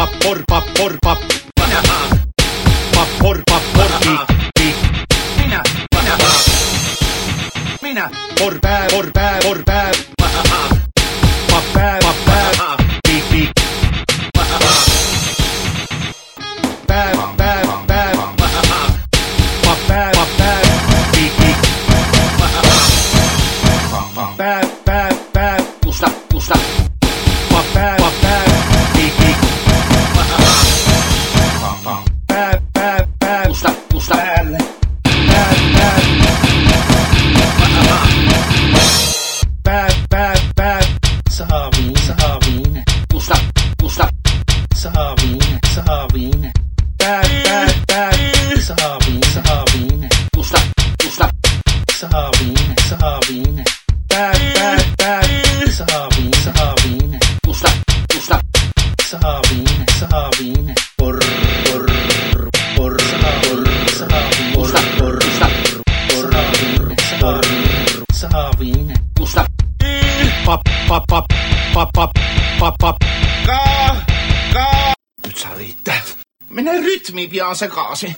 Pappor, pappor, pap. Pappor, pappor, pik. Minä. Porpää, porpää, porpää. Pappää, pappää, pik, pik. Pää, pää, pää. Pappää, pappää, pik, pik. Pää, pää, pää. Musta. Pappää, pappää, pik, pik. Pää, pää, pää. Musta. Päälle. Pää, pää. Pää, pää, pää. Saaviin. Musta. Saaviin. Pää, pää, pää. Saaviin. Musta. Saaviin. Pää, pää, pää. Saaviin. Musta. Saaviin. Por. Saaviin. Musta. Pap, pap, pap, pap, pap, pap, pap. Nyt saa riittää. Mene rytmi pian sekaisin.